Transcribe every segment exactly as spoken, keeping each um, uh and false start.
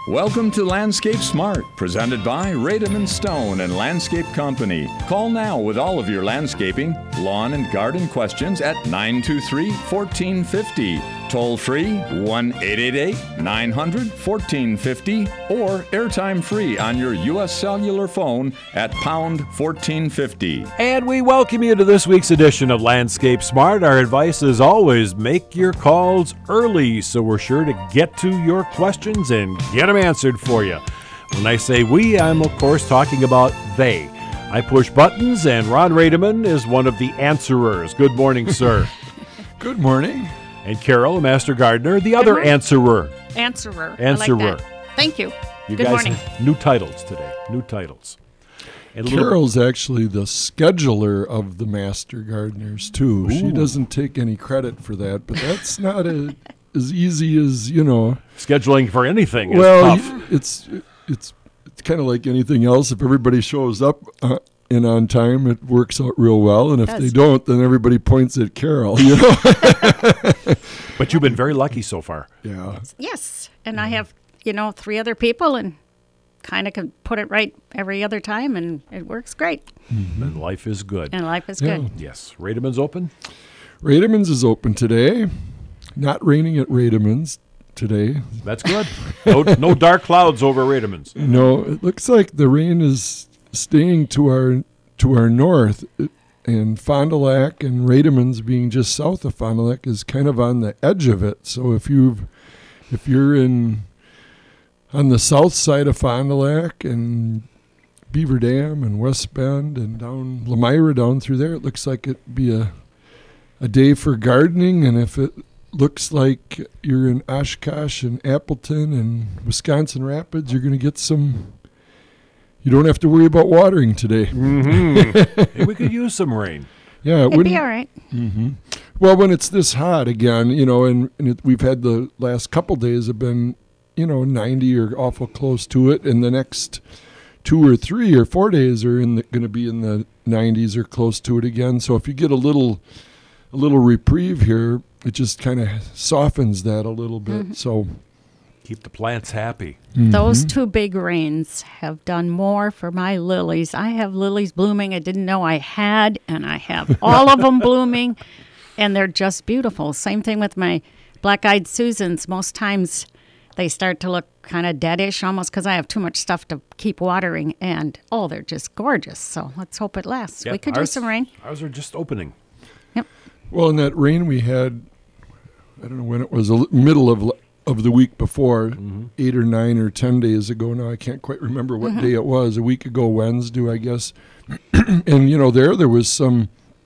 Welcome to Landscape Smart, presented by Rademan Stone and Landscape Company. Call now with all of your landscaping, lawn, and garden questions at nine two three, one four five zero. Toll free one eight eight eight, nine hundred, one four five zero or airtime free on your U S cellular phone at pound fourteen fifty. And we welcome you to this week's edition of Landscape Smart. Our advice is always make your calls early so we're sure to get to your questions and get them answered for you. When I say we, I'm of course talking about they. I push buttons and Ron Rademan is one of the answerers. Good morning, sir. Good morning. And Carol, the Master Gardener, the other answerer. Answerer. Answerer. I like that. Thank you. You Good guys morning. have new titles today. New titles. And a little- Carol's actually the scheduler of the Master Gardeners, too. Ooh. She doesn't take any credit for that, but that's not a, as easy as, you know. Scheduling for anything is well, tough. y- it's it's it's kind of like anything else. If everybody shows up uh, and on time, it works out real well. And if Does. they don't, then everybody points at Carol, you know. But you've been very lucky so far. Yeah. Yes. And I have, you know, three other people and kind of can put it right every other time, and it works great. And life is good. And life is Yeah. good. Yes. Rademan's open. Rademan's is open today. Not raining at Rademan's today. That's good. No, no dark clouds over Rademan's. No, it looks like the rain is staying to our to our north, and Fond du Lac and Rademan's being just south of Fond du Lac is kind of on the edge of it. So if you if you're in on the south side of Fond du Lac and Beaver Dam and West Bend and down Lemira down through there, it looks like it'd be a a day for gardening. And if it looks like you're in Oshkosh and Appleton and Wisconsin Rapids, you're going to get some. You don't have to worry about watering today. Mm-hmm. Hey, we could use some rain. Yeah, it It'd wouldn't. be all right. Mm-hmm. Well, when it's this hot again, you know, and, and it, we've had the last couple days have been, you know, ninety or awful close to it, and the next two or three or four days are in going to be in the nineties or close to it again. So if you get a little, a little reprieve here, it just kind of softens that a little bit. Mm-hmm. So Keep the plants happy. Those two big rains have done more for my lilies. I have lilies blooming I didn't know I had, and I have all of them blooming, and they're just beautiful. Same thing with my black-eyed Susans. Most times they start to look kind of deadish almost because I have too much stuff to keep watering, and, oh, they're just gorgeous. So let's hope it lasts. Yep, We could ours- use some rain. Ours are just opening. Yep. well, in that rain we had, I don't know when it was, a li- middle of. of the week before, Mm-hmm. eight or nine or ten days ago now. I can't quite remember what day it was. A week ago Wednesday, I guess. And, you know, there there was some,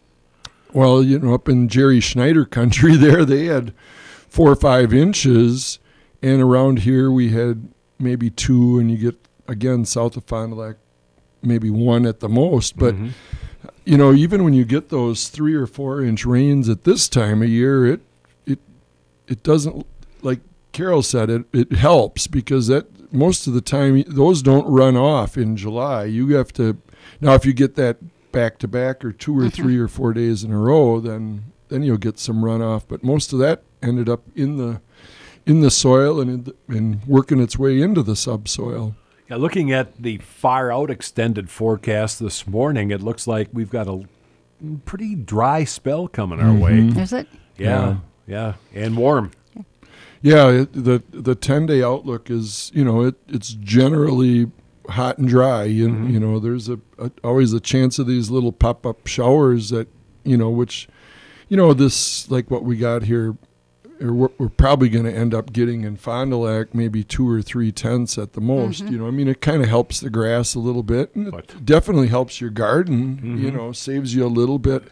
well, you know, up in Jerry Schneider country there, they had four or five inches. And around here we had maybe two, and you get, again, south of Fond du Lac, maybe one at the most. But, Mhm. you know, even when you get those three or four inch rains at this time of year, it it it doesn't, like Carol said, it, it helps because that most of the time those don't run off in July. You have to, now if you get that back to back or two or three or four days in a row, then then you'll get some runoff. But most of that ended up in the in the soil and in the, and working its way into the subsoil. Yeah, looking at the far out extended forecast this morning, it looks like we've got a pretty dry spell coming our way. Is it? Yeah, yeah, and warm. Yeah, it, the the ten day outlook is, you know, it it's generally hot and dry. You, you know, there's a, a always a chance of these little pop up showers that, you know, which, you know, this like what we got here, or what we're probably going to end up getting in Fond du Lac, maybe two or three tenths at the most. You know, I mean, it kind of helps the grass a little bit, and it But- definitely helps your garden. You know, saves you a little bit.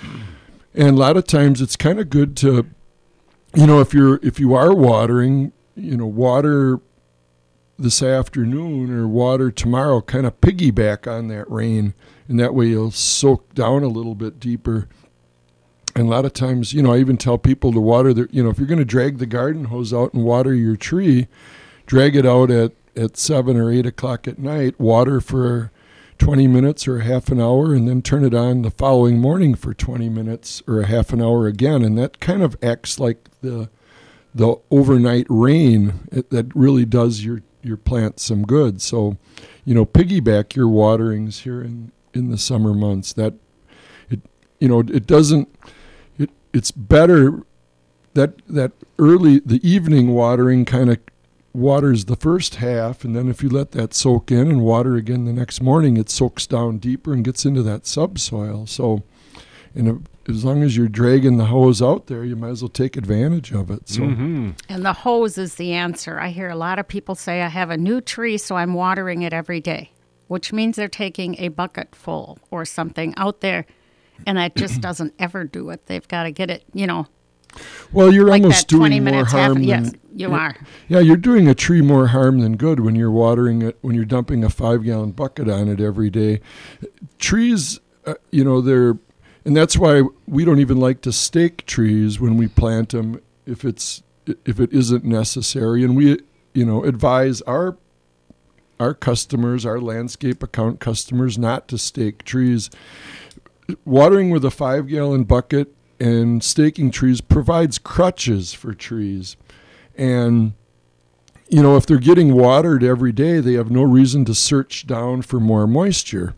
And a lot of times, it's kind of good to, you know, if you're if you are watering, you know, water this afternoon or water tomorrow, kind of piggyback on that rain, and that way you'll soak down a little bit deeper. And a lot of times, you know, I even tell people to water their, you know, if you're going to drag the garden hose out and water your tree, drag it out at, at seven or eight o'clock at night, water for twenty minutes or a half an hour, and then turn it on the following morning for twenty minutes or a half an hour again. And that kind of acts like the the overnight rain it, that really does your your plant some good. So, you know, piggyback your waterings here in, in the summer months. That it, you know, it doesn't. It it's better that that early the evening watering kind of waters the first half, and then if you let that soak in and water again the next morning, it soaks down deeper and gets into that subsoil. So, and as long as you're dragging the hose out there, you might as well take advantage of it. So, Mm-hmm. And the hose is the answer. I hear a lot of people say, I have a new tree, so I'm watering it every day, which means they're taking a bucket full or something out there, and that just doesn't ever do it. They've got to get it, you know, well, you're like almost that twenty doing more minutes, harm half, than yes, you yeah, are. Yeah, you're doing a tree more harm than good when you're watering it, when you're dumping a five-gallon bucket on it every day. Trees, uh, you know, they're, and that's why we don't even like to stake trees when we plant them if it's if it isn't necessary. And we, you know, advise our our customers, our landscape account customers, not to stake trees. Watering with a five-gallon bucket and staking trees provides crutches for trees. And, you know, if they're getting watered every day, they have no reason to search down for more moisture.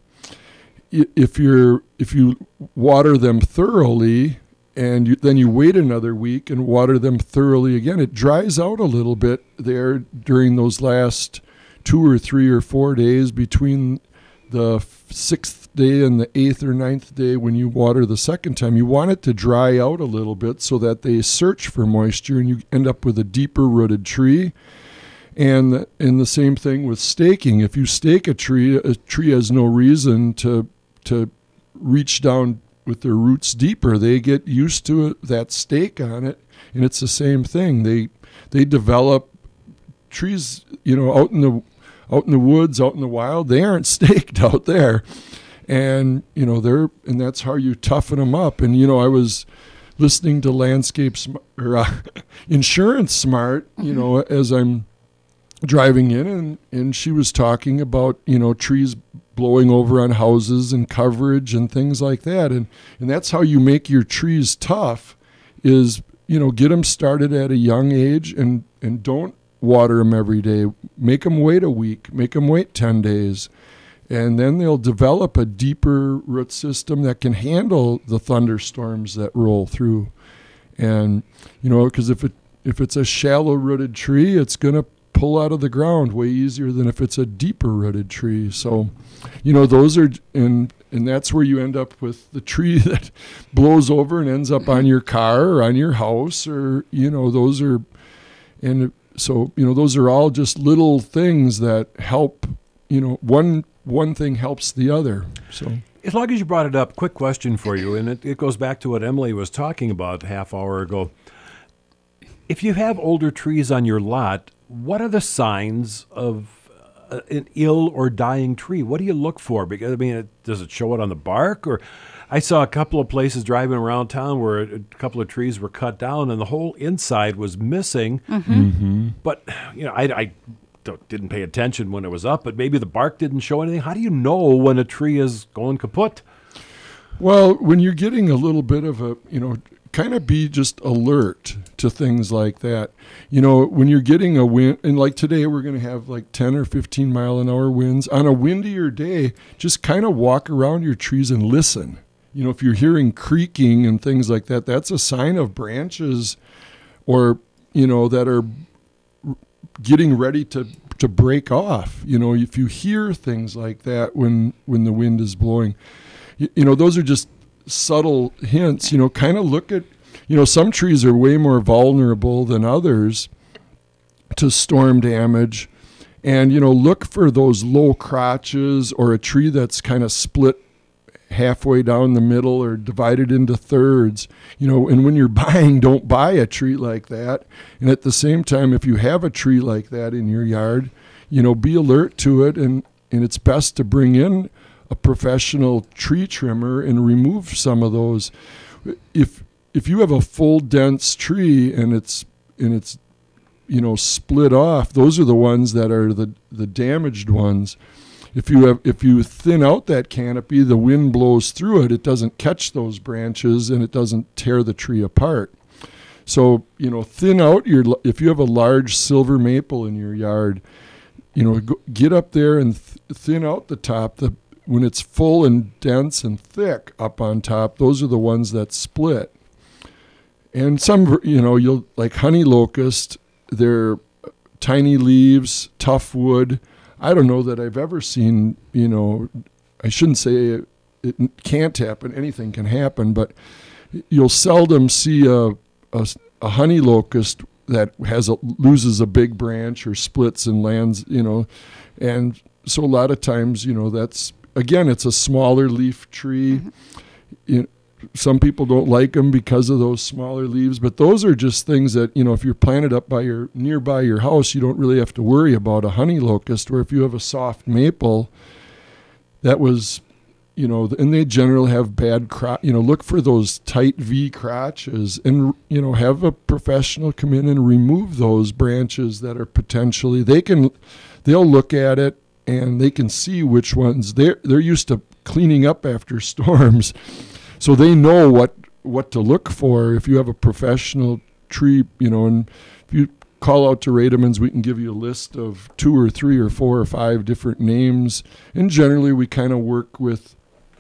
If you're if you water them thoroughly and you, then you wait another week and water them thoroughly again, it dries out a little bit there during those last two or three or four days between the sixth day and the eighth or ninth day when you water the second time. You want it to dry out a little bit so that they search for moisture and you end up with a deeper rooted tree. And and the same thing with staking. If you stake a tree, a tree has no reason to to reach down with their roots deeper. They get used to it, that stake on it, and it's the same thing. They they develop trees, you know, out in the out in the woods, out in the wild. They aren't staked out there, and you know they're and that's how you toughen them up. And you know, I was listening to Landscape Sm- or uh, Insurance Smart, you know, as I'm driving in, and, and she was talking about, you know, trees blowing over on houses and coverage and things like that. And, and that's how you make your trees tough is, you know, get them started at a young age and, and don't water them every day. Make them wait a week, make them wait ten days. And then they'll develop a deeper root system that can handle the thunderstorms that roll through. And, you know, because if it, if it's a shallow rooted tree, it's going to pull out of the ground way easier than if it's a deeper rooted tree. So, you know, those are, and and that's where you end up with the tree that blows over and ends up on your car or on your house, or, you know, those are, and so, you know, those are all just little things that help, you know, one one thing helps the other. So, as long as you brought it up, quick question for you, and it, it goes back to what Emily was talking about a half hour ago. If you have older trees on your lot, what are the signs of uh, an ill or dying tree? What do you look for? Because I mean, it, does it show it on the bark? Or I saw a couple of places driving around town where a, a couple of trees were cut down and the whole inside was missing. Mm-hmm. mm-hmm. But you know, I, I don't, didn't pay attention when it was up. But maybe the bark didn't show anything. How do you know when a tree is going kaput? Well, when you're getting a little bit of a, you know, kind of be just alert to things like that. You know, when you're getting a wind, and like today we're going to have like ten or fifteen mile an hour winds. On a windier day, just kind of walk around your trees and listen. You know, if you're hearing creaking and things like that, that's a sign of branches or, you know, that are getting ready to, to break off. You know, if you hear things like that when, when the wind is blowing, you, you know, those are just subtle hints. You know, kind of look at, you know, some trees are way more vulnerable than others to storm damage. And, you know, look for those low crotches or a tree that's kind of split halfway down the middle or divided into thirds. You know, and when you're buying, don't buy a tree like that. And at the same time, if you have a tree like that in your yard, you know, be alert to it. And, and it's best to bring in a professional tree trimmer and remove some of those. If if you have a full dense tree and it's and it's you know split off, those are the ones that are the the damaged ones. If you have if you thin out that canopy, the wind blows through it, it doesn't catch those branches and it doesn't tear the tree apart. So, you know, thin out your if you have a large silver maple in your yard, you know, go, get up there and th- thin out the top. The when it's full and dense and thick up on top, those are the ones that split. And some, you know, you'll like honey locust, they're tiny leaves, tough wood. I don't know that I've ever seen, you know, I shouldn't say it, it can't happen, anything can happen, but you'll seldom see a, a, a honey locust that has a, loses a big branch or splits and lands, you know. And so a lot of times, you know, that's, again, it's a smaller leaf tree. Mm-hmm. You know, some people don't like them because of those smaller leaves, but those are just things that, you know, if you're planted up by your nearby your house, you don't really have to worry about a honey locust. Where if you have a soft maple, that was, you know, and they generally have bad crotch. You know, look for those tight V crotches, and you know, have a professional come in and remove those branches that are potentially. They can, they'll look at it and they can see which ones they're they're used to cleaning up after storms. So they know what, what to look for. If you have a professional tree, you know, and if you call out to Rademann's, we can give you a list of two or three or four or five different names. And generally we kind of work with,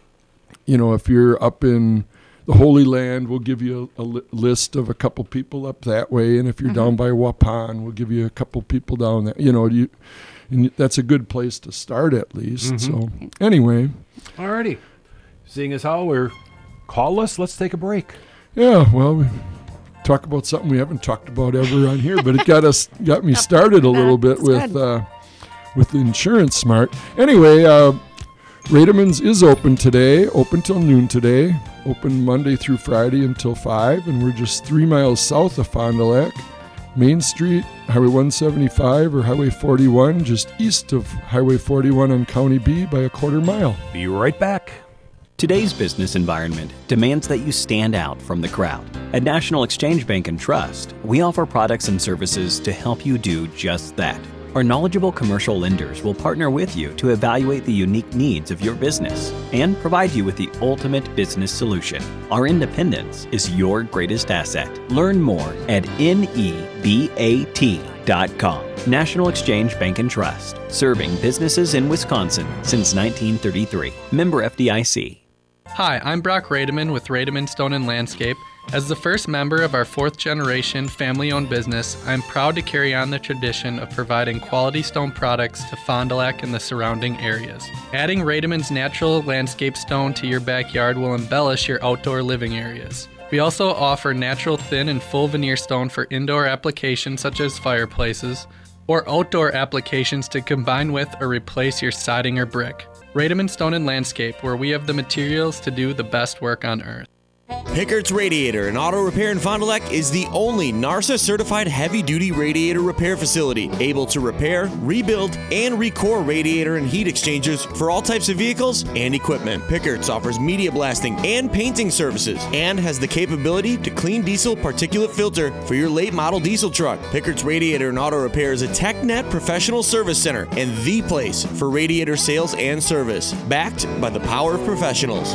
you know, if you're up in the Holy Land, we'll give you a, a li- list of a couple people up that way. And if you're mm-hmm. down by Waupun, we'll give you a couple people down there. You know, you, and that's a good place to start at least. Mm-hmm. So anyway. Alrighty. Seeing as how we're... Call us. Let's take a break. Yeah, well, we talk about something we haven't talked about ever on here, but it got us, got me started a little bit with uh, with Insurance Smart. Anyway, uh, Rademann's is open today, open till noon today, open Monday through Friday until five, and we're just three miles south of Fond du Lac, Main Street, Highway one seventy-five or Highway forty-one, just east of Highway forty-one on County B by a quarter mile. Be right back. Today's business environment demands that you stand out from the crowd. At National Exchange Bank and Trust, we offer products and services to help you do just that. Our knowledgeable commercial lenders will partner with you to evaluate the unique needs of your business and provide you with the ultimate business solution. Our independence is your greatest asset. Learn more at N E B A T dot com. National Exchange Bank and Trust, serving businesses in Wisconsin since nineteen thirty-three. Member F D I C. Hi, I'm Brock Rademann with Rademann Stone and Landscape. As the first member of our fourth generation family-owned business, I'm proud to carry on the tradition of providing quality stone products to Fond du Lac and the surrounding areas. Adding Rademann's natural landscape stone to your backyard will embellish your outdoor living areas. We also offer natural thin and full veneer stone for indoor applications such as fireplaces, or outdoor applications to combine with or replace your siding or brick. Rademann Stone and Landscape, where we have the materials to do the best work on earth. Pickert's Radiator and Auto Repair in Fond du Lac is the only NARSA certified heavy-duty radiator repair facility able to repair, rebuild, and recore radiator and heat exchangers for all types of vehicles and equipment. Pickert's offers media blasting and painting services and has the capability to clean diesel particulate filter for your late model diesel truck. Pickert's Radiator and Auto Repair is a TechNet professional service center and the place for radiator sales and service, backed by the power of professionals.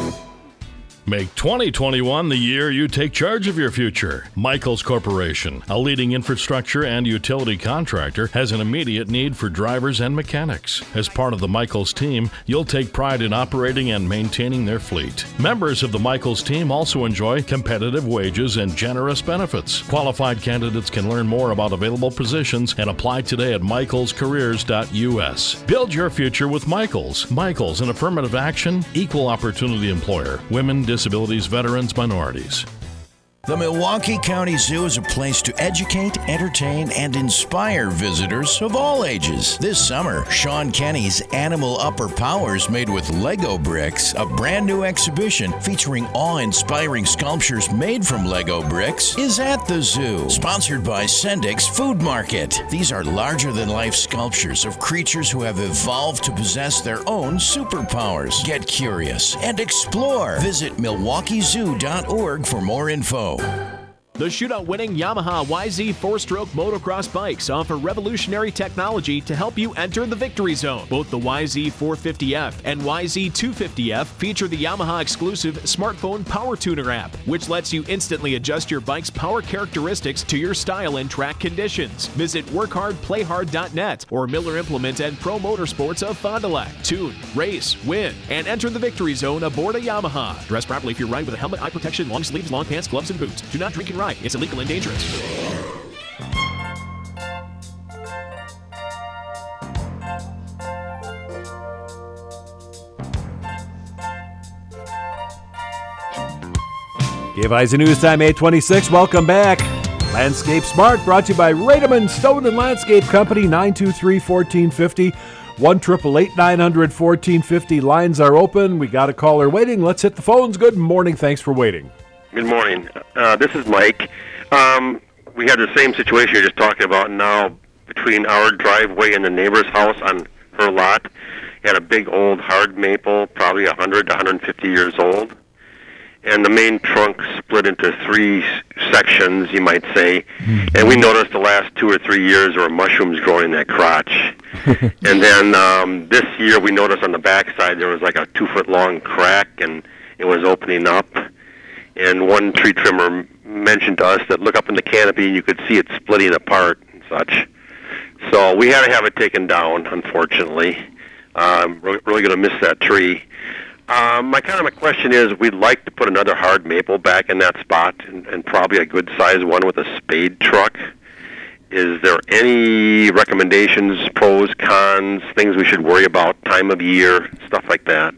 Make twenty twenty-one the year you take charge of your future. Michaels Corporation, a leading infrastructure and utility contractor, has an immediate need for drivers and mechanics. As part of the Michaels team, you'll take pride in operating and maintaining their fleet. Members of the Michaels team also enjoy competitive wages and generous benefits. Qualified candidates can learn more about available positions and apply today at michaels careers dot U S. Build your future with Michaels. Michaels, an affirmative action, equal opportunity employer. Women, disabilities, veterans, minorities. The Milwaukee County Zoo is a place to educate, entertain, and inspire visitors of all ages. This summer, Sean Kenny's Animal Upper Powers Made with Lego Bricks, a brand new exhibition featuring awe-inspiring sculptures made from Lego bricks, is at the zoo. Sponsored by Sendix Food Market. These are larger-than-life sculptures of creatures who have evolved to possess their own superpowers. Get curious and explore. Visit milwaukee zoo dot org for more info. The shootout-winning Yamaha Y Z four-stroke motocross bikes offer revolutionary technology to help you enter the victory zone. Both the Y Z four fifty F and Y Z two fifty F feature the Yamaha-exclusive smartphone Power Tuner app, which lets you instantly adjust your bike's power characteristics to your style and track conditions. Visit work hard play hard dot net or Miller Implement and Pro Motorsports of Fond du Lac. Tune, race, win, and enter the victory zone aboard a Yamaha. Dress properly if you ride with a helmet, eye protection, long sleeves, long pants, gloves, and boots. Do not drink and ride. It's illegal and dangerous. Give Eyes a News Time, eight twenty-six. Welcome back. Landscape Smart, brought to you by Rademan Stone and Landscape Company, nine two three, one four five zero. one eight eight eight, nine hundred, one four five zero. Lines are open. We got a caller waiting. Let's hit the phones. Good morning. Thanks for waiting. Good morning. Uh, this is Mike. Um, we had the same situation you're just talking about now between our driveway and the neighbor's house on her lot. He had a big old hard maple, probably one hundred to one hundred fifty years old. And the main trunk split into three s- sections, you might say. Mm-hmm. And we noticed the last two or three years there were mushrooms growing in that crotch. And then um, this year we noticed on the backside there was like a two-foot-long crack, and it was opening up. And one tree trimmer mentioned to us that look up in the canopy, you could see it splitting apart and such. So we had to have it taken down, unfortunately. I'm um, really going to miss that tree. Um, my kind of my question is, we'd like to put another hard maple back in that spot, and, and probably a good-sized one with a spade truck. Is there any recommendations, pros, cons, things we should worry about, time of year, stuff like that?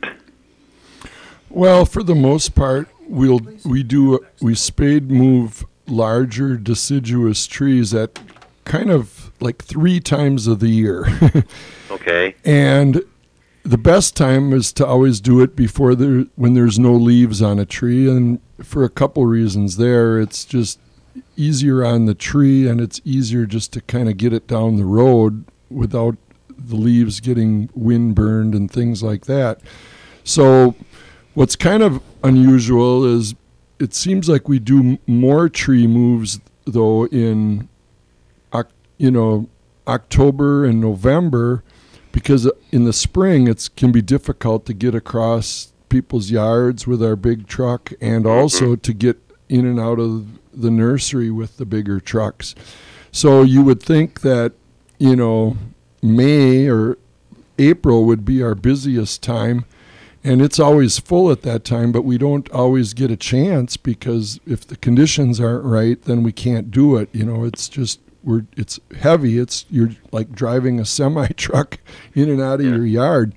Well, for the most part, we'll we do we spade move larger deciduous trees at kind of like three times of the year. Okay. And the best time is to always do it before there when there's no leaves on a tree, and for a couple reasons there. It's just easier on the tree, and it's easier just to kind of get it down the road without the leaves getting wind burned and things like that. So what's kind of unusual is it seems like we do more tree moves, though, in, you know, October and November, because in the spring it can be difficult to get across people's yards with our big truck, and also to get in and out of the nursery with the bigger trucks. So you would think that, you know, May or April would be our busiest time. And it's always full at that time, but we don't always get a chance, because if the conditions aren't right, then we can't do it. You know, it's just, we're it's heavy. It's you're like driving a semi truck in and out of yeah. your yard.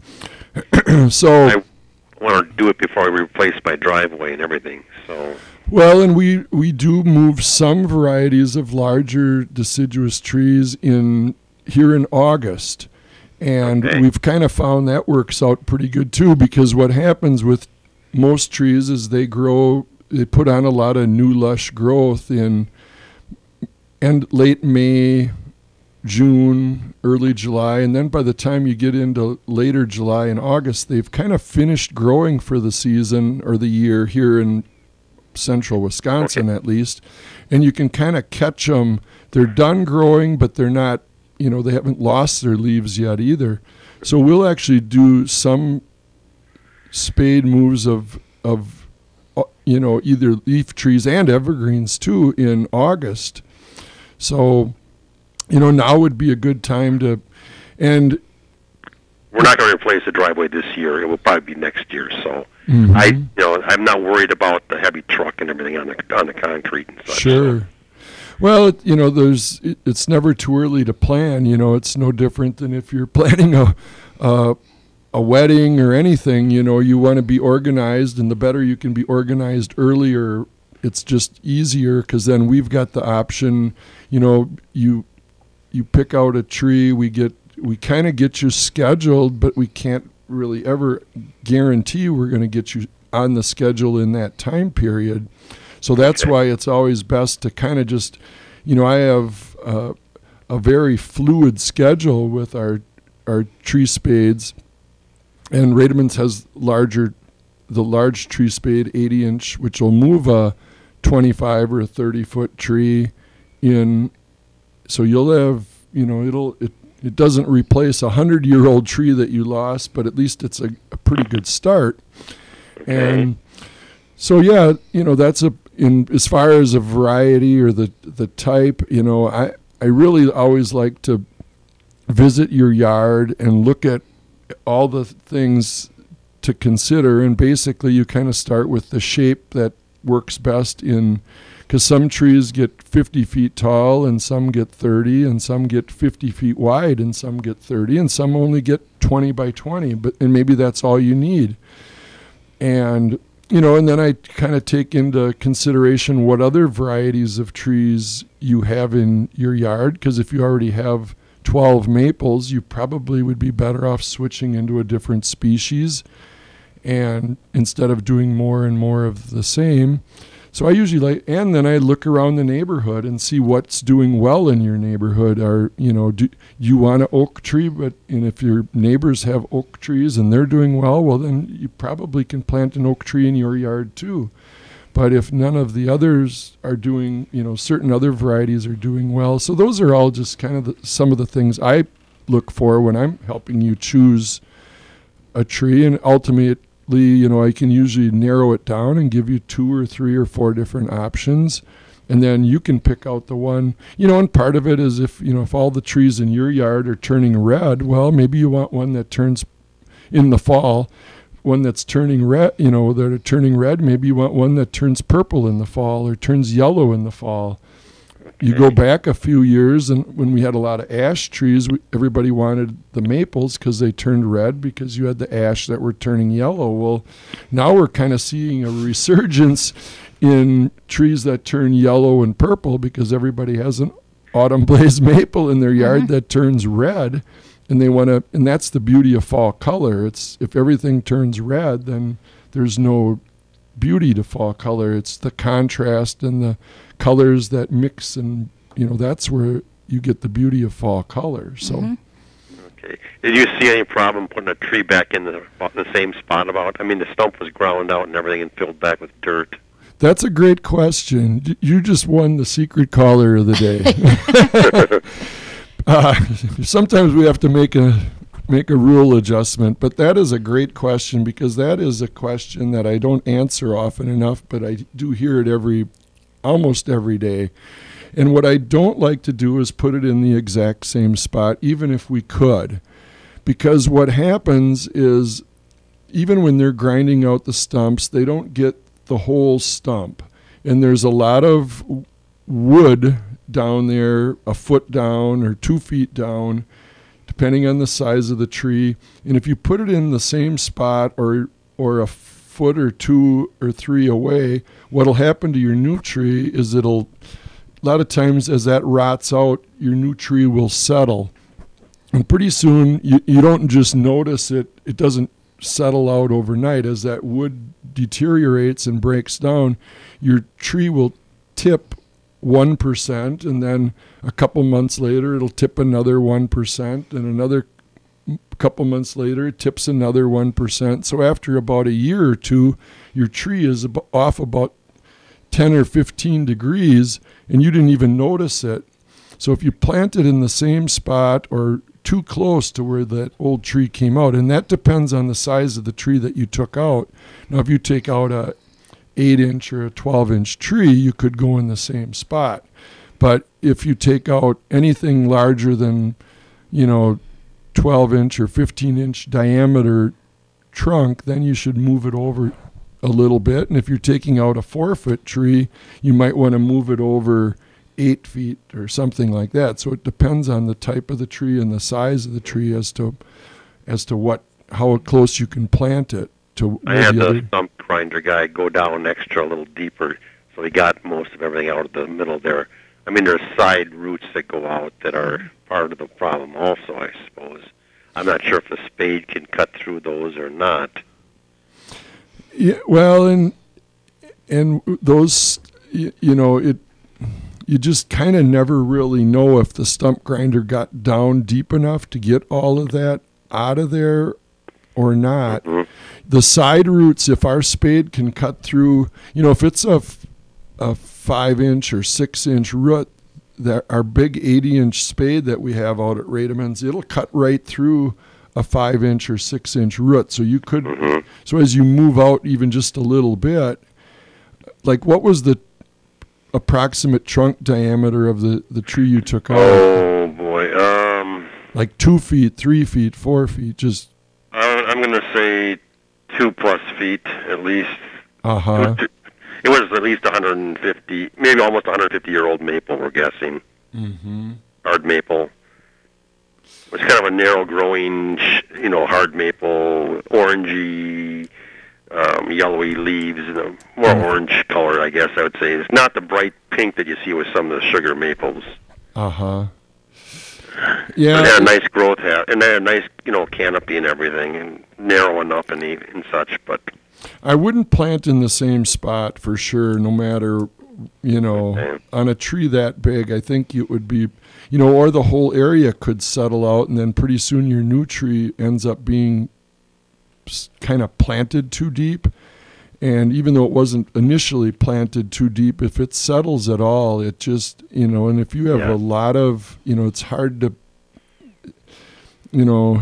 So I want to do it before we replace my driveway and everything. So well, and we we do move some varieties of larger deciduous trees in here in August. And okay. we've kind of found that works out pretty good, too, because what happens with most trees is they grow, they put on a lot of new lush growth in end, late May, June, early July, and then by the time you get into later July and August, they've kind of finished growing for the season or the year here in central Wisconsin, okay. at least. And you can kind of catch them. They're done growing, but they're not, you know, they haven't lost their leaves yet either. So we'll actually do some spade moves of, of uh, you know, either leaf trees and evergreens too in August. So, you know, now would be a good time to, and we're not going to replace the driveway this year. It will probably be next year. So mm-hmm. I, you know, I'm not worried about the heavy truck and everything on the on the concrete and such. Sure. So. Well, you know, there's it, it's never too early to plan. You know, it's no different than if you're planning a a, a wedding or anything. You know, you want to be organized, and the better you can be organized earlier, it's just easier, because then we've got the option. You know, you you pick out a tree, we get we kind of get you scheduled, but we can't really ever guarantee we're going to get you on the schedule in that time period. So that's okay. why it's always best to kind of just, you know, I have uh, a very fluid schedule with our our tree spades, and Rademan's has larger, the large tree spade, eighty inch, which will move a twenty-five or a thirty foot tree in, so you'll have, you know, it'll, it, it doesn't replace a hundred year old tree that you lost, but at least it's a, a pretty good start. Okay. And so, yeah, you know, that's a, in as far as a variety or the, the type, you know, I, I really always like to visit your yard and look at all the things to consider. And basically you kind of start with the shape that works best in, because some trees get fifty feet tall and some get thirty and some get fifty feet wide and some get thirty and some only get twenty by twenty, but and maybe that's all you need. And you know, and then I kind of take into consideration what other varieties of trees you have in your yard, because if you already have twelve maples, you probably would be better off switching into a different species and instead of doing more and more of the same. So I usually like, and then I look around the neighborhood and see what's doing well in your neighborhood. Or, you know, do you want an oak tree? But and if your neighbors have oak trees and they're doing well, well, then you probably can plant an oak tree in your yard too. But if none of the others are doing, you know, certain other varieties are doing well. So those are all just kind of the, some of the things I look for when I'm helping you choose a tree. And ultimately, you know, I can usually narrow it down and give you two or three or four different options. And then you can pick out the one, you know, and part of it is if, you know, if all the trees in your yard are turning red, well, maybe you want one that turns in the fall, one that's turning red, you know, that are turning red. Maybe you want one that turns purple in the fall or turns yellow in the fall. You go back a few years, and when we had a lot of ash trees, we, everybody wanted the maples because they turned red because you had the ash that were turning yellow. Well, now we're kind of seeing a resurgence in trees that turn yellow and purple because everybody has an autumn blaze maple in their yard mm-hmm. that turns red, and they want to. And that's the beauty of fall color. It's if everything turns red, then there's no beauty to fall color. It's the contrast and the colors that mix, and you know that's where you get the beauty of fall color. So mm-hmm. Okay, did you see any problem putting a tree back in the, the same spot? About I mean the stump was ground out and everything and filled back with dirt. That's a great question. You just won the secret caller of the day. uh, sometimes we have to make a make a rule adjustment, but that is a great question, because that is a question that I don't answer often enough, but I do hear it every almost every day. And what I don't like to do is put it in the exact same spot, even if we could, because what happens is even when they're grinding out the stumps, they don't get the whole stump, and there's a lot of wood down there, a foot down or two feet down, depending on the size of the tree. And if you put it in the same spot or or a foot or two or three away, what'll happen to your new tree is it'll, a lot of times as that rots out, your new tree will settle. And pretty soon, you, you don't just notice it, it doesn't settle out overnight. As that wood deteriorates and breaks down, your tree will tip one percent, and then a couple months later, it'll tip another one percent, and another couple months later, it tips another one percent. So after about a year or two, your tree is ab- off about ten or fifteen degrees, and you didn't even notice it. So if you plant it in the same spot or too close to where that old tree came out, and that depends on the size of the tree that you took out. Now, if you take out a eight inch or a twelve inch tree, you could go in the same spot. But if you take out anything larger than, you know, twelve inch or fifteen inch diameter trunk, then you should move it over a little bit. And if you're taking out a four foot tree, you might want to move it over eight feet or something like that. So it depends on the type of the tree and the size of the tree as to as to what how close you can plant it to. I had the other... stump grinder guy go down extra a little deeper, so he got most of everything out of the middle there. I mean, there's side roots that go out that are part of the problem also, I suppose. I'm not sure if the spade can cut through those or not. Yeah, well, and and those, you, you know, it you just kind of never really know if the stump grinder got down deep enough to get all of that out of there or not. Mm-hmm. The side roots, if our spade can cut through, you know, if it's a a five inch or six inch root, that our big eighty inch spade that we have out at Rademann's, it'll cut right through a five inch or six inch root. So you could, Mm-hmm. so as you move out even just a little bit, like what was the approximate trunk diameter of the, the tree you took out? Oh boy, um, Like two feet, three feet, four feet, just. I, I'm going to say two plus feet at least. Uh huh. It was at least one hundred fifty, maybe almost one hundred fifty year old maple. We're guessing. Mm-hmm. Hard maple. It was kind of a narrow growing, you know, hard maple, orangey, um, yellowy leaves, and a more orange color, I guess I would say. It's not the bright pink that you see with some of the sugar maples. Uh huh. Yeah. But they had a nice growth hat, and they had a nice, you know, canopy and everything, and narrow enough and, and such. But I wouldn't plant in the same spot for sure, no matter, you know, okay. on a tree that big. I think it would be, you know, or the whole area could settle out, and then pretty soon your new tree ends up being kind of planted too deep. And even though it wasn't initially planted too deep, if it settles at all, it just, you know, and if you have Yeah. a lot of, you know, it's hard to, you know,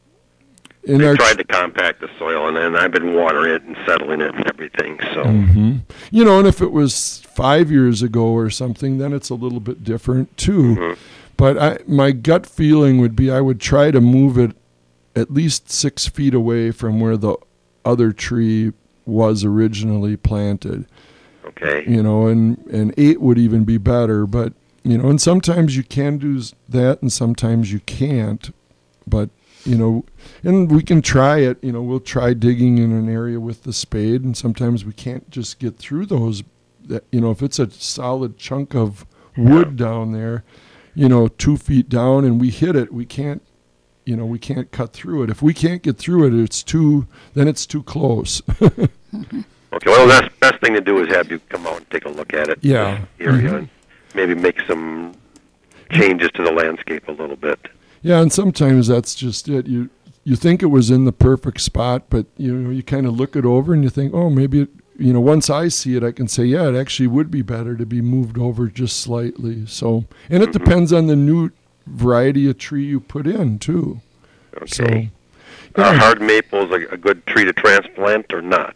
in they our tried to compact the soil, and then I've been watering it and settling it and everything. So, hmm you know, and if it was five years ago or something, then it's a little bit different too. Mhm. But I, my gut feeling would be I would try to move it at least six feet away from where the other tree was originally planted. okay. You know, and, and eight would even be better. But, you know, and sometimes you can do s- that and sometimes you can't. But, you know, and we can try it. You know, we'll try digging in an area with the spade, and sometimes we can't just get through those. That, you know, if it's a solid chunk of wood down there, you know, two feet down, and we hit it, we can't, you know, we can't cut through it. If we can't get through it, it's too, then it's too close. Okay, well, the best, best thing to do is have you come out and take a look at it. Yeah. this area, Mhm. and maybe make some changes to the landscape a little bit. Yeah, and sometimes that's just it. You you think it was in the perfect spot, but you know, you kind of look it over and you think, oh, maybe it, you know, once I see it, I can say, yeah, it actually would be better to be moved over just slightly. So, and it Mhm. depends on the new variety of tree you put in too. Okay. So, Are yeah. hard maples a, a good tree to transplant or not?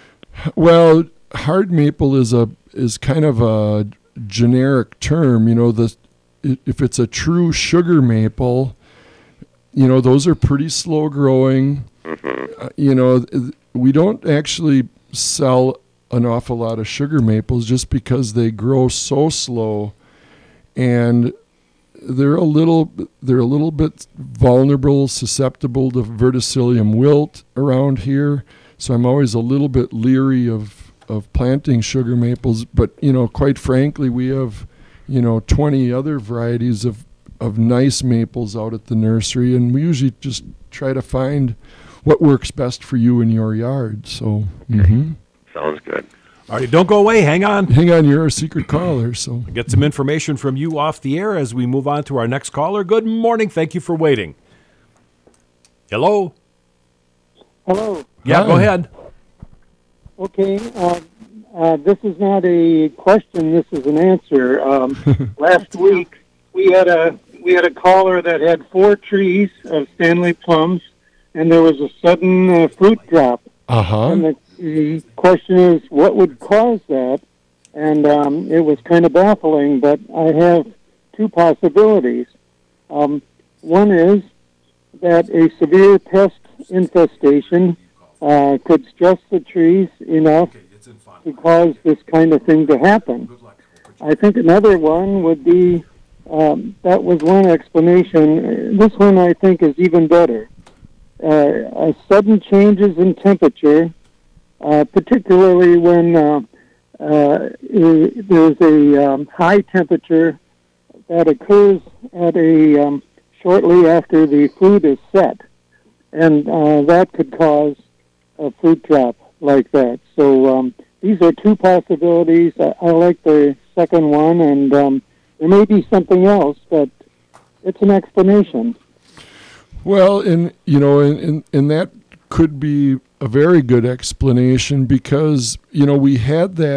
Well, hard maple is a is kind of a generic term. You know, the if it's a true sugar maple, you know, those are pretty slow growing. Mm-hmm. Uh, you know, th- we don't actually sell an awful lot of sugar maples just because they grow so slow, and they're a little they're a little bit vulnerable, susceptible to verticillium wilt around here. So I'm always a little bit leery of, of planting sugar maples. But, you know, quite frankly, we have, you know, twenty other varieties of, of nice maples out at the nursery. And we usually just try to find what works best for you in your yard. So, mhm. Sounds good. All right, don't go away. Hang on. Hang on, you're a secret caller. So Get some information from you off the air as we move on to our next caller. Good morning. Thank you for waiting. Hello? Hello. Yeah, Hi. go ahead. Okay. Uh, uh, this is not a question. This is an answer. Um, last week we had a we had a caller that had four trees of Stanley plums, and there was a sudden uh, fruit drop. Uh-huh. And the, the question is, what would cause that? And um, it was kind of baffling, but I have two possibilities. Um, one is that a severe pest infestation uh, could stress the trees enough to cause this kind of thing to happen. I think another one would be, um, that was one explanation. This one I think is even better. Uh, uh, sudden changes in temperature, uh, particularly when uh, uh, there's a um, high temperature that occurs at a um, shortly after the fruit is set, and uh, that could cause a fruit drop like that. So um, these are two possibilities. I, I like the second one, and um, there may be something else, but it's an explanation. Well, and you know, and, and and that could be a very good explanation because you know we had that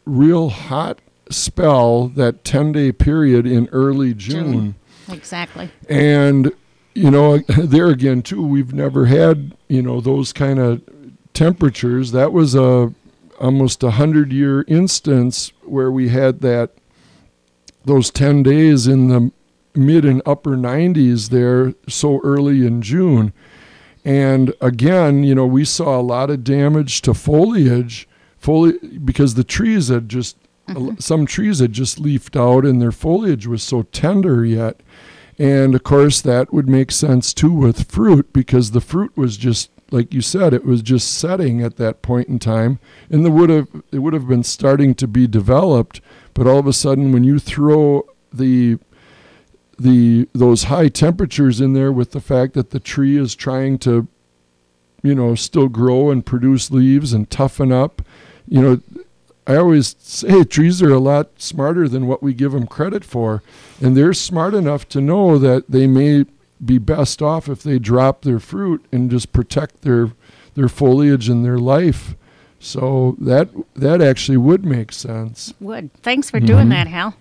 real hot spell, that ten-day period in early June. June. Exactly. And, you know, there again, too, we've never had, you know, those kind of temperatures. That was a almost a hundred-year instance where we had that those ten days in the mid and upper nineties there so early in June. And again, you know, we saw a lot of damage to foliage, foli- because the trees had just, mm-hmm. some trees had just leafed out and their foliage was so tender yet. And of course, that would make sense too with fruit, because the fruit was just, like you said, it was just setting at that point in time, and the would have it would have been starting to be developed. But all of a sudden, when you throw the the those high temperatures in there with the fact that the tree is trying to, you know, still grow and produce leaves and toughen up, you know, I always say trees are a lot smarter than what we give them credit for, and they're smart enough to know that they may be best off if they drop their fruit and just protect their their foliage and their life. So that that actually would make sense. Would. Thanks for doing mm-hmm. that, Hal.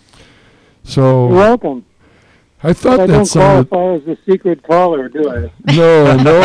So you're welcome. I thought I that don't sounded... qualify as a secret caller, do I? No, no.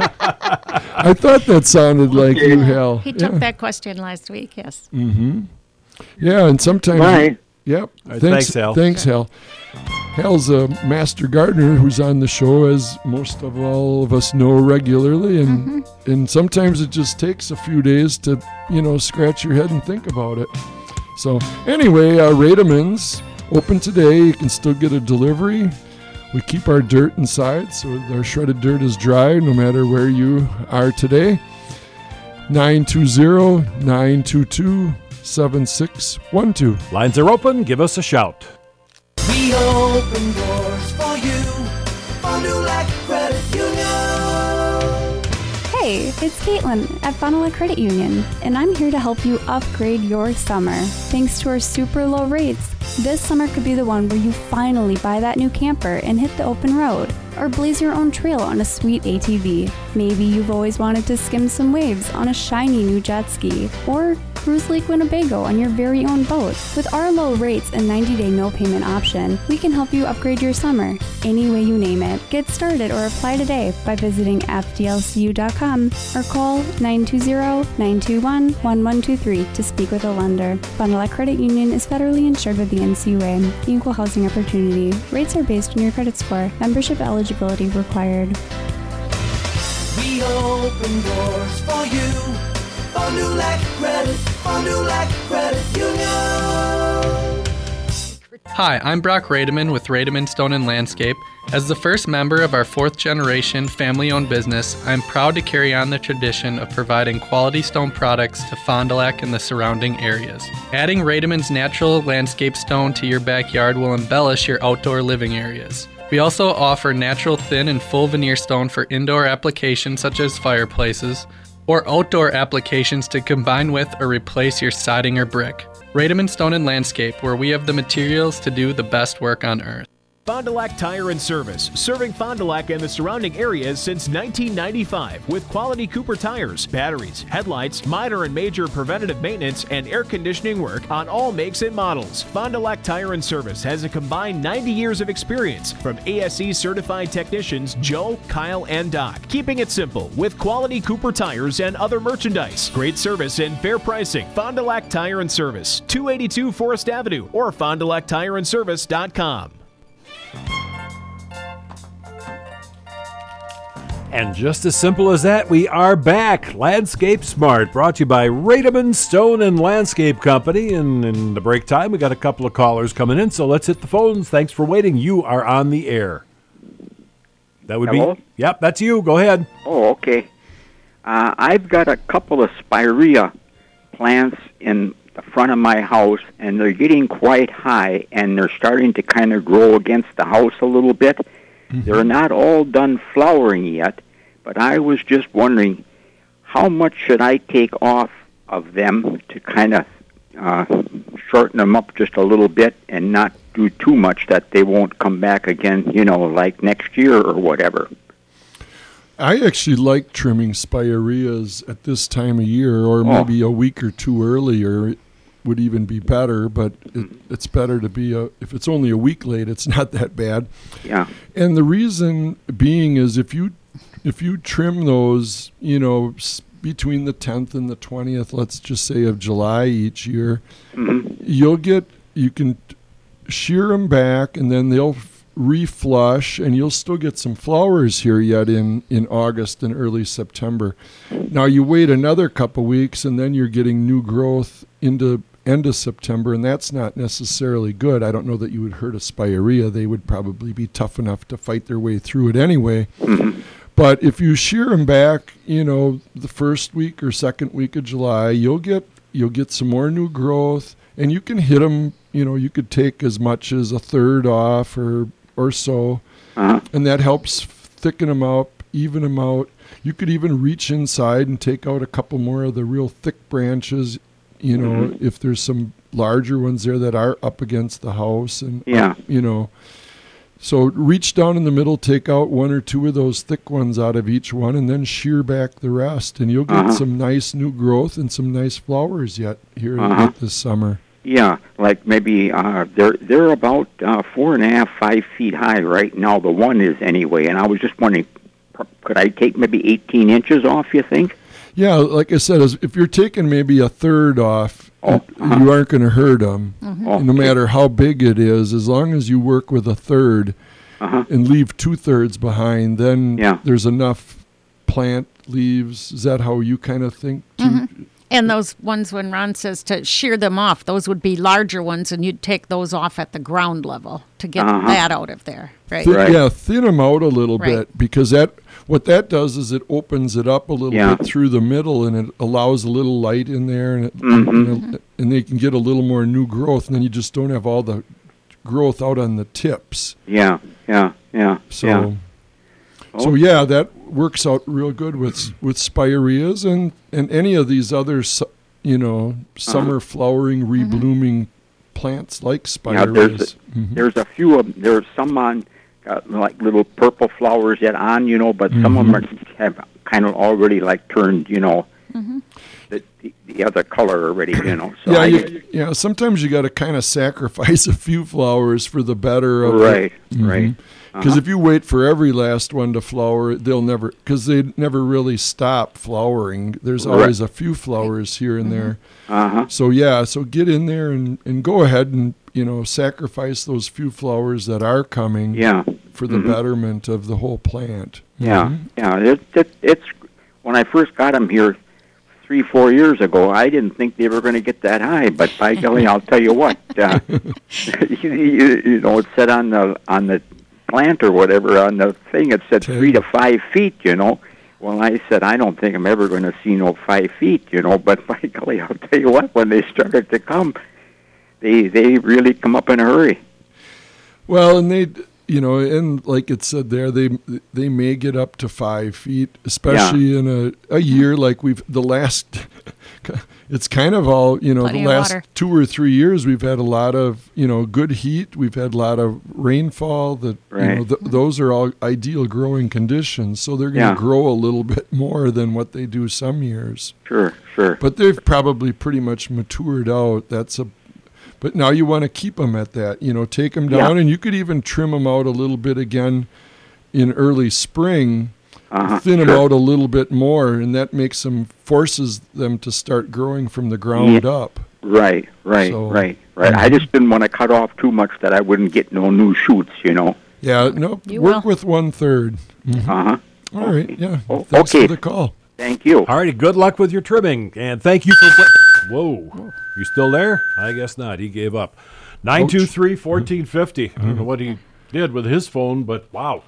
I thought that sounded like okay. you, Hal. He took yeah. that question last week, yes. Mm-hmm. Yeah, and sometimes... Bye. Yep. Right, thanks, thanks, Hal. Thanks, Hal. Hal's a master gardener who's on the show, as most of all of us know regularly, and mm-hmm. and sometimes it just takes a few days to, you know, scratch your head and think about it. So anyway, uh, Rademann's open today. You can still get a delivery. We keep our dirt inside, so our shredded dirt is dry no matter where you are today. nine two zero, nine two two, seven six one two. Lines are open. Give us a shout. We open doors for you. Fond du Lac Credit Union. Hey, it's Caitlin at Fond du Lac Credit Union, and I'm here to help you upgrade your summer. Thanks to our super low rates, this summer could be the one where you finally buy that new camper and hit the open road, or blaze your own trail on a sweet A T V. Maybe you've always wanted to skim some waves on a shiny new jet ski, or cruise Lake Winnebago on your very own boat. With our low rates and ninety-day no-payment option, we can help you upgrade your summer any way you name it. Get started or apply today by visiting f d l c u dot com or call nine two zero, nine two one, one one two three to speak with a lender. Fond du Lac Credit Union is federally insured with the N C U A, Equal Housing Opportunity. Rates are based on your credit score. Membership eligibility required. We open doors for you. Fond du Lac Credit, Fond du Lac Credit Union. Hi, I'm Brock Rademan with Rademan Stone and Landscape. As the first member of our fourth generation family-owned business, I'm proud to carry on the tradition of providing quality stone products to Fond du Lac and the surrounding areas. Adding Rademan's natural landscape stone to your backyard will embellish your outdoor living areas. We also offer natural thin and full veneer stone for indoor applications such as fireplaces, or outdoor applications to combine with or replace your siding or brick. Rademan Stone and Landscape, where we have the materials to do the best work on earth. Fond du Lac Tire and Service, serving Fond du Lac and the surrounding areas since nineteen ninety-five with quality Cooper tires, batteries, headlights, minor and major preventative maintenance, and air conditioning work on all makes and models. Fond du Lac Tire and Service has a combined ninety years of experience from A S E certified technicians Joe, Kyle, and Doc, keeping it simple with quality Cooper tires and other merchandise. Great service and fair pricing. Fond du Lac Tire and Service, two eighty-two Forest Avenue or fond du lac tire and service dot com. And just as simple as that, we are back. Landscape Smart, brought to you by Rademan Stone and Landscape Company. And in the break time, we got a couple of callers coming in, so let's hit the phones. Thanks for waiting. You are on the air. That would Hello? be... Yep, that's you. Go ahead. Oh, okay. Uh, I've got a couple of spirea plants in the front of my house, and they're getting quite high, and they're starting to kind of grow against the house a little bit. Mm-hmm. They're not all done flowering yet, but I was just wondering, how much should I take off of them to kind of uh, shorten them up just a little bit and not do too much that they won't come back again, you know, like next year or whatever? I actually like trimming spireas at this time of year, or maybe oh. a week or two earlier. would even be better, but it, it's better to be a, if it's only a week late, it's not that bad. Yeah. And the reason being is if you if you trim those, you know, s- between the tenth and the twentieth, let's just say of July each year, mm-hmm. you'll get, you can shear them back and then they'll f- reflush and you'll still get some flowers here yet in, in August and early September. Now you wait another couple weeks and then you're getting new growth into end of September, and that's not necessarily good. I don't know that you would hurt a spirea. They would probably be tough enough to fight their way through it anyway. Mm-hmm. But if you shear them back, you know, the first week or second week of July, you'll get you'll get some more new growth, and you can hit them. You know, you could take as much as a third off or or so, uh-huh. and that helps thicken them out, even them out. You could even reach inside and take out a couple more of the real thick branches. You know, mm-hmm. if there's some larger ones there that are up against the house, and yeah, you know. So reach down in the middle, take out one or two of those thick ones out of each one, and then shear back the rest, and you'll get uh-huh. some nice new growth and some nice flowers yet here uh-huh. this summer. Yeah, like maybe uh, they're they're about uh, four and a half, five feet high right now. The one is anyway, and I was just wondering, could I take maybe eighteen inches off? You think? Yeah, like I said, as- if you're taking maybe a third off, Oh, uh-huh. you aren't going to hurt them. Mhm. No Okay. matter how big it is, as long as you work with a third Uh-huh. and leave two thirds behind, then Yeah. there's enough plant leaves. Is that how you kind of think too? Mhm. And those ones when Ron says to shear them off, those would be larger ones, and you'd take those off at the ground level to get Uh-huh. that out of there, right? Thi- Yeah, thin them out a little Right. bit, because that what that does is it opens it up a little Yeah. bit through the middle, and it allows a little light in there, and it, Mhm. you know, and they can get a little more new growth, and then you just don't have all the growth out on the tips. Yeah, yeah, yeah. So, yeah. so yeah, that works out real good with with spireas and and any of these other, su- you know, summer flowering, reblooming plants like Yeah, there's spireas. a, there's a few of there's some on got like little purple flowers yet on, you know, but some of them are, have kind of already like turned, you know, the, the the other color already, you know. So yeah, I you, yeah. Sometimes you got to kind of sacrifice a few flowers for the better of Right, it. right. Because Uh-huh. if you wait for every last one to flower, they'll never. Because they never really stop flowering. There's Right. always a few flowers here and there. Uh-huh. So yeah, so get in there and, and go ahead and you know sacrifice those few flowers that are coming. Yeah. For the Mhm. betterment of the whole plant. Yeah, Mhm. yeah. It, it, it's when I first got them here three, four years ago. I didn't think they were going to get that high, but by golly, I'll tell you what. Uh, you, you, you know, it said on the on the plant or whatever on the thing. It said three to five feet. You know. Well, I said I don't think I'm ever going to see no five feet. You know, but by golly, I'll tell you what. When they started to come, they they really come up in a hurry. Well, and they, you know, and like it said there, they they may get up to five feet, especially in a, a year like we've the last. It's kind of all you know. Plenty the of last water. two or three years, we've had a lot of you know good heat. We've had a lot of rainfall. That you know, Right. th- those are all ideal growing conditions. So they're going to Yeah. grow a little bit more than what they do some years. Sure, sure. But they've probably pretty much matured out. That's a. But now you want to keep them at that. You know, take them down, Yeah. and you could even trim them out a little bit again in early spring. Uh-huh, Thin them sure. out a little bit more, and that makes them forces them to start growing from the ground Yeah. up. Right, right, So- right, right. I just didn't want to cut off too much that I wouldn't get no new shoots, you know. Yeah, no, You work will. with one third. Mhm. Uh-huh. All right, yeah. Oh, Thanks okay. for the call. Thank you. All righty, good luck with your trimming, and thank you for. Pla- Whoa, you still there? I guess not. He gave up. Nine two three fourteen fifty. I don't know what he did with his phone, but wow.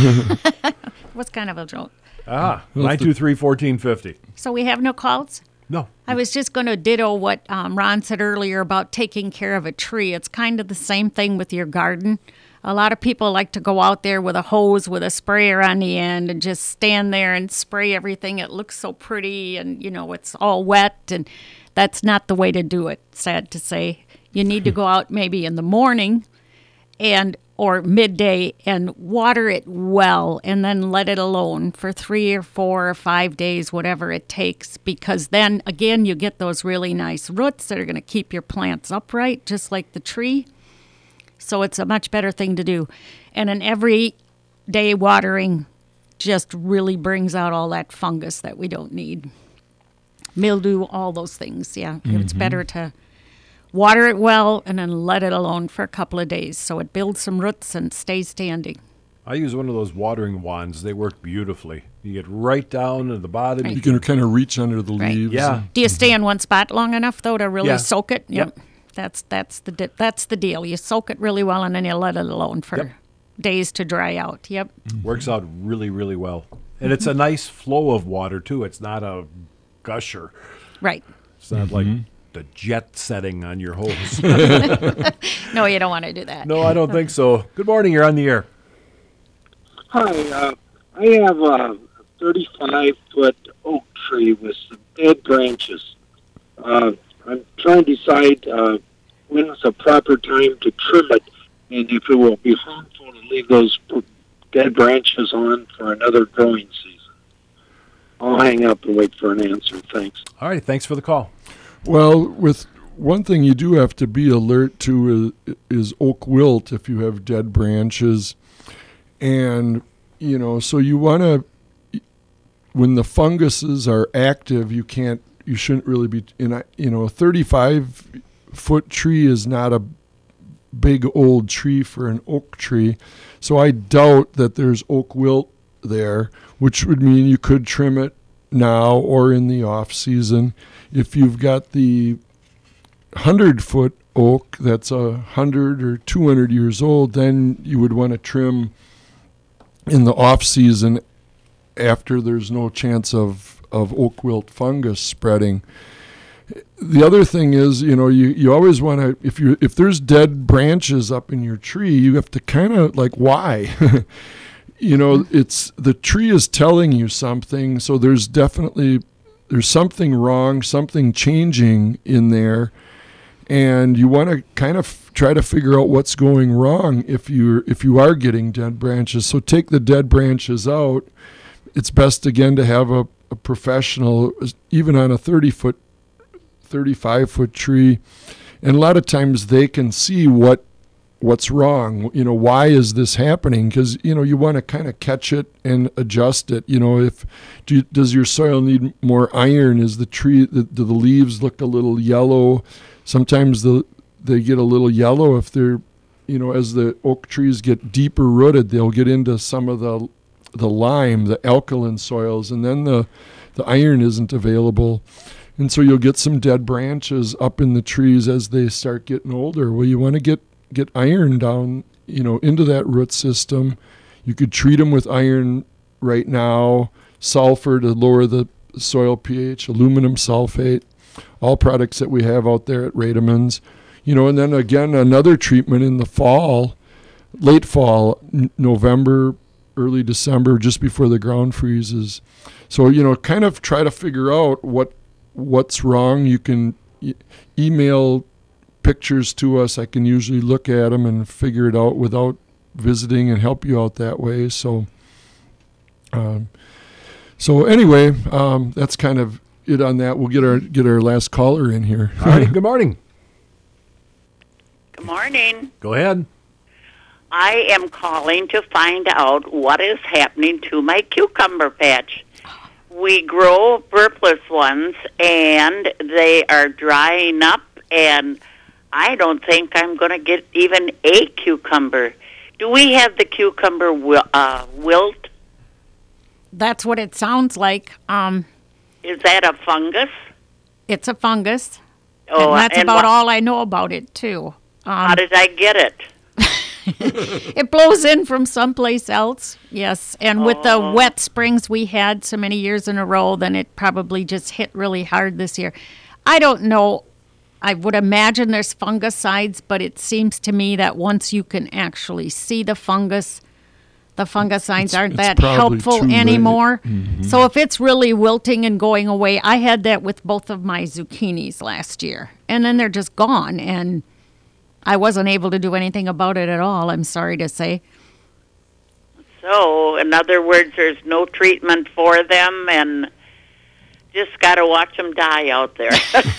Was kind of a joke. Ah, nine two three fourteen fifty. So we have no calls? No. I was just going to ditto what um, Ron said earlier about taking care of a tree. It's kind of the same thing with your garden. A lot of people like to go out there with a hose with a sprayer on the end and just stand there and spray everything. It looks so pretty and, you know, it's all wet. And that's not the way to do it, sad to say. You need to go out maybe in the morning and or midday and water it well and then let it alone for three or four or five days, whatever it takes, because then, again, you get those really nice roots that are going to keep your plants upright, just like the tree. So it's a much better thing to do. And an everyday watering just really brings out all that fungus that we don't need. Mildew, all those things, yeah. Mm-hmm. It's better to water it well and then let it alone for a couple of days so it builds some roots and stays standing. I use one of those watering wands. They work beautifully. You get right down to the bottom. Right. You can kind of reach under the Right. leaves. Yeah. Do you stay in one spot long enough, though, to really Yeah. soak it? Yep. That's that's the di- that's the deal. You soak it really well and then you let it alone for Yep. days to dry out. Yep. Works out really, really well. And it's a nice flow of water, too. It's not a gusher. Right. It's not like the jet setting on your hose. No, you don't want to do that. No, I don't think so. Good morning. You're on the air. Hi, uh, I have a thirty-five foot oak tree with some dead branches. Uh, I'm trying to decide uh, when is the proper time to trim it, and if it will be harmful to leave those dead branches on for another growing season. I'll hang up and wait for an answer. Thanks. All right. Thanks for the call. Well, with one thing you do have to be alert to is, is oak wilt if you have dead branches. And, you know, so you want to, when the funguses are active, you can't, you shouldn't really be, in a, you know, a thirty-five foot tree is not a big old tree for an oak tree. So I doubt that there's oak wilt there, which would mean you could trim it now or in the off season. If you've got the hundred foot oak that's a hundred or two hundred years old, then you would want to trim in the off season after there's no chance of, of oak wilt fungus spreading. The other thing is, you know, you, you always want to, if you if there's dead branches up in your tree, you have to kind of like, why? You know, it's the tree is telling you something, so there's definitely there's something wrong, something changing in there, and you want to kind of try to figure out what's going wrong if you if you are getting dead branches. So take the dead branches out. It's best again to have a, a professional, even on a thirty foot, thirty-five foot tree, and a lot of times they can see what. What's wrong? You know, why is this happening? Because, you know, you want to kind of catch it and adjust it. You know, if do you, does your soil need more iron? Is the tree, the, do the leaves look a little yellow? Sometimes the they get a little yellow if they're, you know, as the oak trees get deeper rooted, they'll get into some of the the lime, the alkaline soils, and then the the iron isn't available. And so you'll get some dead branches up in the trees as they start getting older. Well, you want to get get iron down, you know, into that root system. You could treat them with iron right now, sulfur to lower the soil pH, aluminum sulfate, all products that we have out there at Rademann's. You know, and then again, another treatment in the fall, late fall, n- November, early December, just before the ground freezes. So, you know, kind of try to figure out what what's wrong. You can e- email pictures to us. I can usually look at them and figure it out without visiting and help you out that way. So, um, so anyway, um, that's kind of it on that. We'll get our get our last caller in here. All right. Good morning. Good morning. Go ahead. I am calling to find out what is happening to my cucumber patch. We grow burpless ones, and they are drying up, and I don't think I'm going to get even a cucumber. Do we have the cucumber wil- uh, wilt? That's what it sounds like. Um, Is that a fungus? It's a fungus. Oh, and that's and about what- all I know about it, too. Um, How did I get it? It blows in from someplace else, yes. And with the wet springs we had so many years in a row, then it probably just hit really hard this year. I don't know. I would imagine there's fungicides, but it seems to me that once you can actually see the fungus, the fungicides It's- aren't it's that probably helpful too late. anymore. Mhm. So if it's really wilting and going away, I had that with both of my zucchinis last year. And then they're just gone. And I wasn't able to do anything about it at all, I'm sorry to say. So, in other words, there's no treatment for them, and just got to watch them die out there.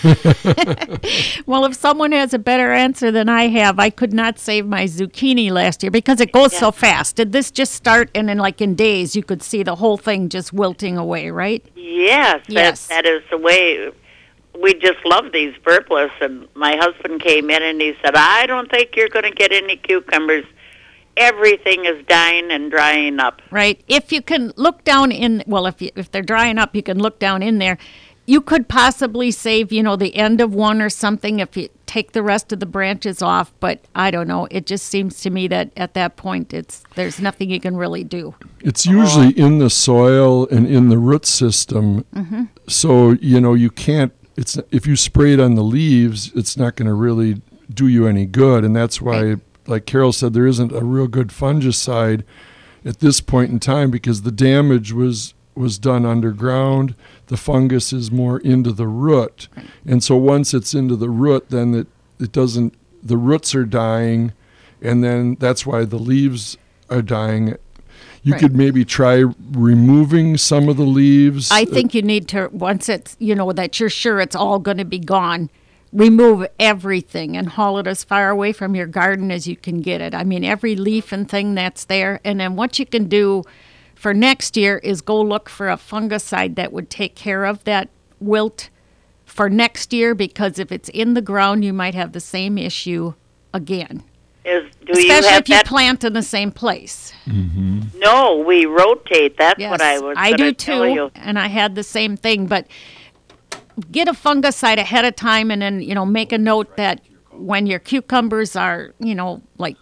Well, if someone has a better answer than I have, I could not save my zucchini last year because it goes yeah. so fast. Did this just start, and then like in days, you could see the whole thing just wilting away, right? Yes, yes. That, that is the way. We just love these purples, and my husband came in and he said, I don't think you're going to get any cucumbers. Everything is dying and drying up. Right. If you can look down in, well, if you, if they're drying up, you can look down in there. You could possibly save, you know, the end of one or something if you take the rest of the branches off. But I don't know. It just seems to me that at that point, it's there's nothing you can really do. It's usually oh. in the soil and in the root system. Mm-hmm. So, you know, you can't, it's if you spray it on the leaves, it's not going to really do you any good. And that's why... Right. Like Carol said, there isn't a real good fungicide at this point in time because the damage was was done underground. The fungus is more into the root. Right. And so once it's into the root, then it, it doesn't, the roots are dying, and then that's why the leaves are dying. You right. could maybe try removing some of the leaves. I think you need to, once it's, you know, that you're sure it's all going to be gone, remove everything and haul it as far away from your garden as you can get it. I mean, every leaf and thing that's there. And then what you can do for next year is go look for a fungicide that would take care of that wilt for next year, because if it's in the ground, you might have the same issue again. Is, do Especially you have if you that? plant in the same place. Mm-hmm. No, we rotate. That's yes, what I was I do tell too, you. And I had the same thing, but get a fungicide ahead of time, and then, you know, make a note that when your cucumbers are, you know, like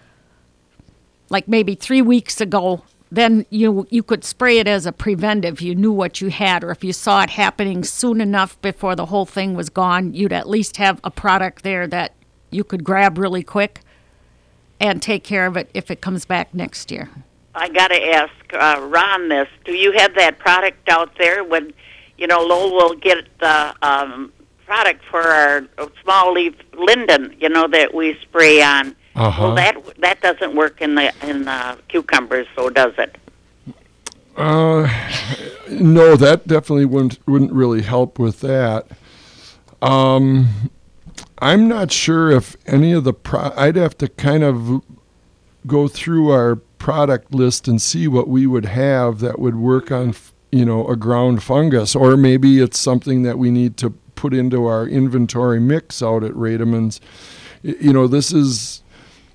like maybe three weeks ago, then you you could spray it as a preventive. You knew what you had, or if you saw it happening soon enough before the whole thing was gone, you'd at least have a product there that you could grab really quick and take care of it if it comes back next year. I got to ask uh, Ron this. Do you have that product out there when... You know, Lowell will get the um, product for our small leaf linden, you know, that we spray on. Uh-huh. Well, that that doesn't work in the in the cucumbers, so does it? Uh, no, that definitely wouldn't wouldn't really help with that. Um, I'm not sure if any of the pro- I'd have to kind of go through our product list and see what we would have that would work on, you know, a ground fungus, or maybe it's something that we need to put into our inventory mix out at Rademan's. You know, this is,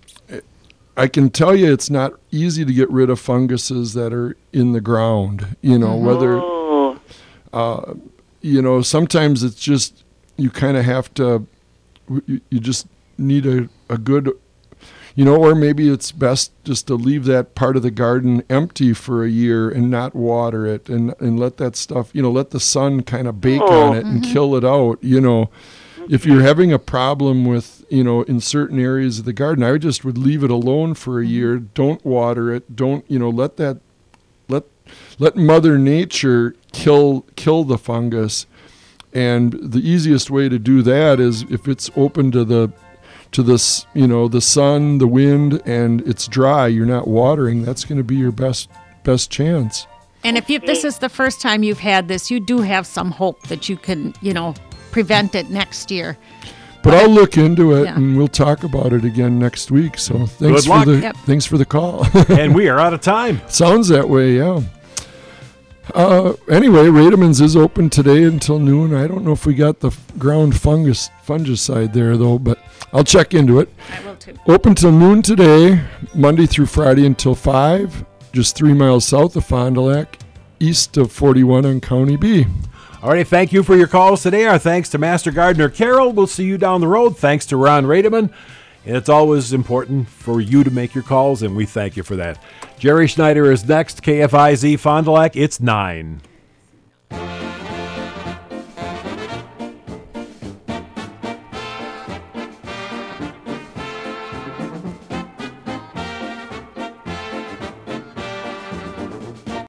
I can tell you it's not easy to get rid of funguses that are in the ground, you know, oh. whether, uh, you know, sometimes it's just, you kind of have to, you, you just need a, a good, you know, or maybe it's best just to leave that part of the garden empty for a year and not water it, and, and let that stuff, you know, let the sun kind of bake oh. on it and mm-hmm. kill it out, you know. Okay. If you're having a problem with, you know, in certain areas of the garden, I just would leave it alone for a Mm-hmm. year. Don't water it. Don't, you know, let that, let, let Mother Nature kill, kill the fungus. And the easiest way to do that is if it's open to the, to this, you know, the sun, the wind, and it's dry, you're not watering, that's going to be your best best chance. And if you, this is the first time you've had this, you do have some hope that you can, you know, prevent it next year. But I'll look into it, yeah. and we'll talk about it again next week. So thanks Good for luck. the Yep. thanks for the call. And we are out of time. Sounds that way, yeah. Uh, anyway, Rademan's is open today until noon. I don't know if we got the f- ground fungus fungicide there, though, but I'll check into it. I will too. Open till noon today, Monday through Friday until five, just three miles south of Fond du Lac, east of forty-one on County B. All right, thank you for your calls today. Our thanks to Master Gardener Carol. We'll see you down the road. Thanks to Ron Rademan. And it's always important for you to make your calls, and we thank you for that. Jerry Schneider is next. K F I Z Fond du Lac. It's nine.